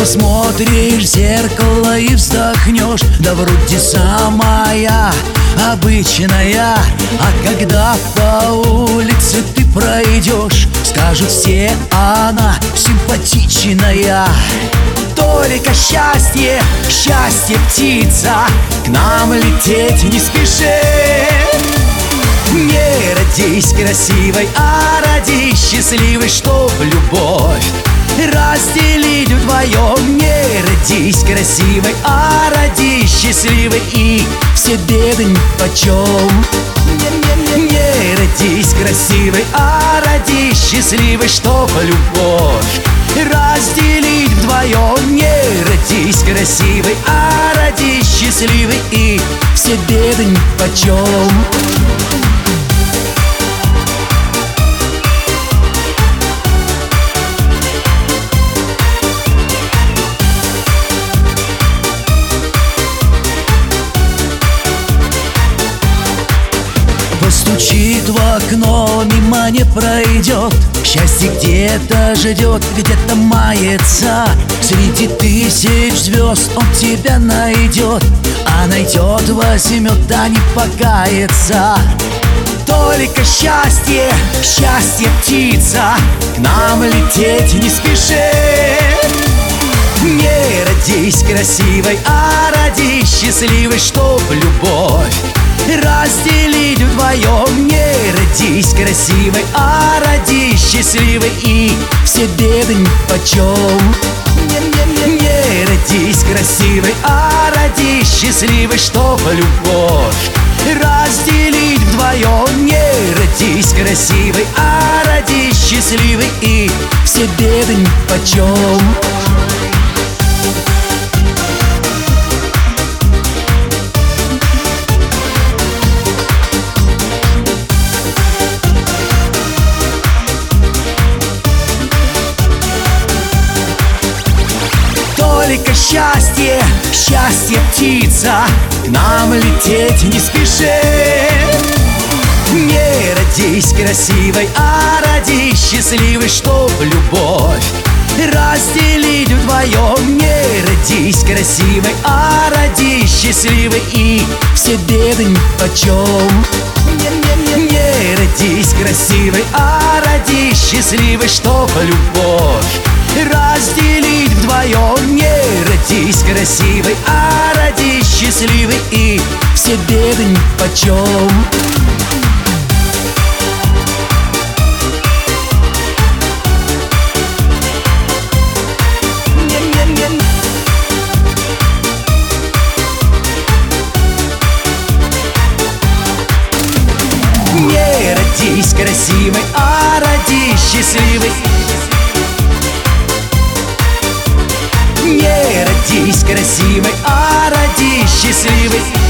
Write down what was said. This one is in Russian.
Посмотришь в зеркало и вздохнешь: да вроде самая обычная. А когда по улице ты пройдешь, скажут все: она симпатичная. Только счастье, счастье, птица, к нам лететь не спеши. Не родись красивой, а родись счастливой, чтоб любовь разделить вдвоем. Не родись красивой, а родись счастливой, и все беды нипочем. Не родись красивой, а родись счастливой, чтоб любовь разделить вдвоем. Не родись красивой, а родись счастливой, и все беды нипочем. Постучит в окно, мимо не пройдет. Счастье где-то ждет, где-то мается. Среди тысяч звезд он тебя найдет, а найдет, возьмет, да не покается. Только счастье, счастье, птица, к нам лететь не спеши. Не родись красивой, а родись счастливой, чтоб любовь разделить вдвоем. Не родись красивой, а родись счастливой, и все беды нипочем. Не родись красивой, а родись счастливой, чтоб любовь разделить вдвоем. Не родись красивой, а родись счастливой, и все беды нипочем. Только счастье, счастье, птица, к нам лететь не спеши. Не родись красивой, а родись счастливой, чтоб любовь разделить вдвоем. Не родись красивой, а родись счастливой, и все беды нипочем. Не родись красивой, а родись счастливой, чтоб любовь разделить вдвоем. Не родись красивой, а родись счастливой, и все беды нипочем. Не родись красивой, а родись счастливой. Не родись красивой, а родись счастливой.